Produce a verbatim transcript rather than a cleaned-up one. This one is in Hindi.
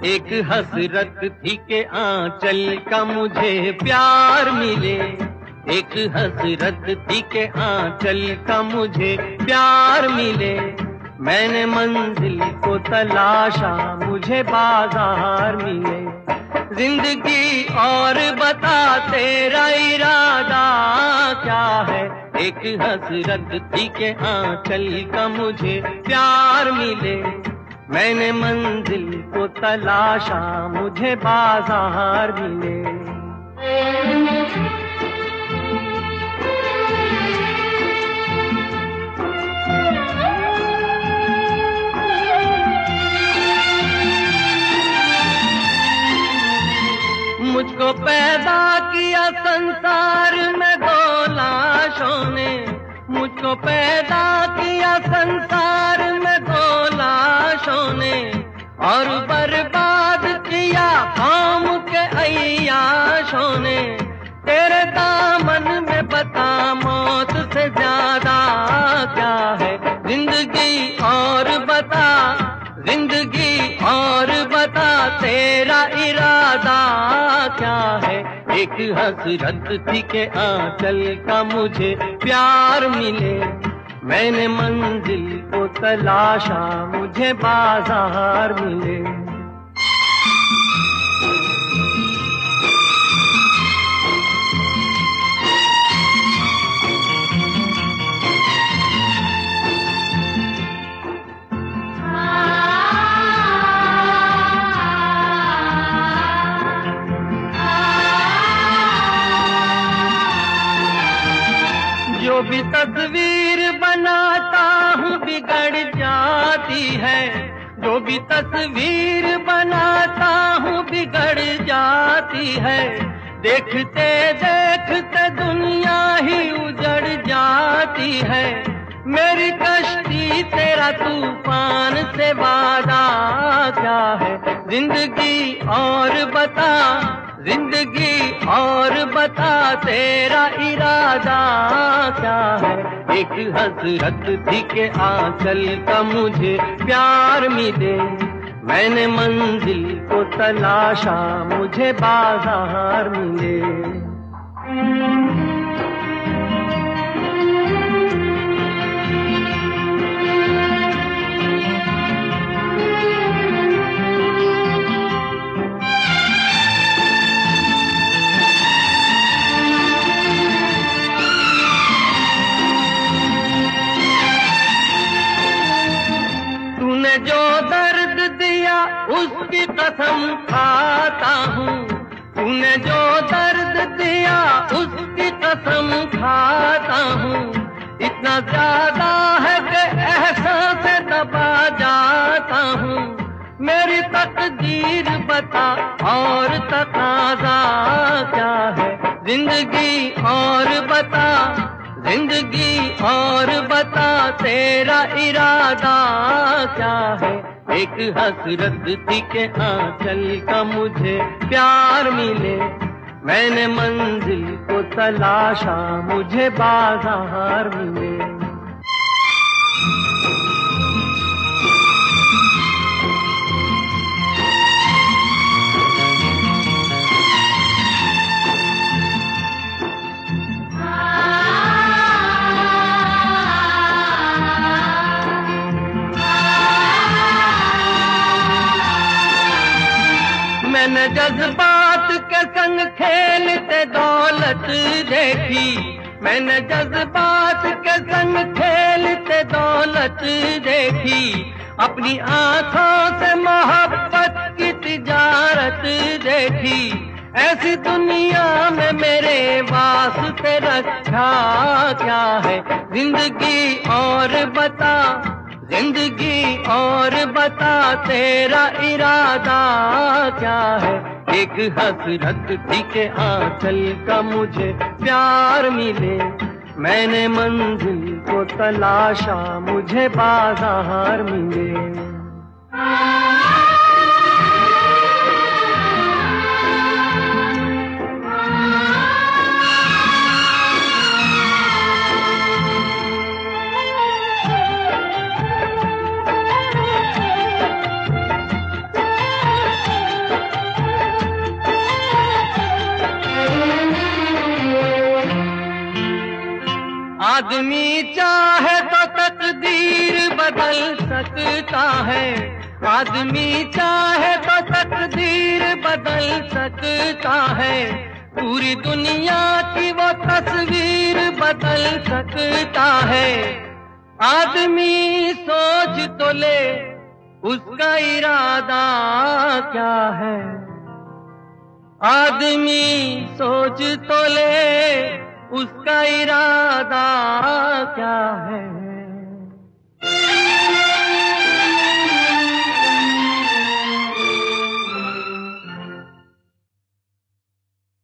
एक हसरत थी के आंचल का मुझे प्यार मिले, एक हसरत थी के आंचल का मुझे प्यार मिले। मैंने मंजिल को तलाशा, मुझे बाजार मिले। जिंदगी और बता तेरा इरादा क्या है, एक हसरत थी के आंचल का मुझे प्यार मिले। मैंने मंजिल को तलाशा, मुझे बाजार मिले। मुझको पैदा किया संसार में दो लाशों ने, मुझको पैदा किया संसार में दो लाशों ने, और बर्बाद किया कौम के अय्याशों ने। तेरे दामन में बता मौत से ज्यादा क्या है, जिंदगी और बता, जिंदगी और बता तेरा इरादा क्या है। एक हसरत थी के आंचल का मुझे प्यार मिले। मैंने मंजिल को तलाशा, मुझे बाजार मिले। जो भी तस्वीर बनाता हूँ बिगड़ जाती है, जो भी तस्वीर बनाता हूँ बिगड़ जाती है। देखते देखते दुनिया ही उजड़ जाती है। मेरी कश्ती तेरा तूफान से वादा क्या है, जिंदगी और बता, जिंदगी और बता तेरा इरादा क्या है। एक हसरत थी के आंचल का मुझे प्यार मिले। मैंने मंजिल को तलाशा, मुझे बाजार मिले। जो दर्द दिया उसकी कसम खाता हूँ, तूने जो दर्द दिया उसकी कसम खाता हूँ। इतना ज्यादा है कि एहसास से दबा जाता हूँ। मेरी तकदीर बता और तकाजा क्या है, जिंदगी और बता, जिंदगी और बता तेरा इरादा क्या है। एक हसरत थी के आंचल का मुझे प्यार मिले। मैंने मंजिल को तलाशा, मुझे बाजार मिले। मैंने जज्बात के संग खेलते दौलत देखी, मैंने जज्बात के संग खेलते दौलत देखी। अपनी आंखों से मोहब्बत की तिजारत देखी। ऐसी दुनिया में मेरे वास्ते रखा क्या है, जिंदगी और बता, जिंदगी और बता तेरा इरादा क्या है। एक हसरत थी के आंचल का मुझे प्यार मिले। मैंने मंजिल को तलाशा, मुझे बाजार मिले। आदमी चाहे तो तकदीर बदल सकता है, आदमी चाहे तो तकदीर बदल सकता है, पूरी दुनिया की वो तस्वीर बदल सकता है। आदमी सोच तो ले उसका इरादा क्या है, आदमी सोच तो ले उसका इरादा क्या है।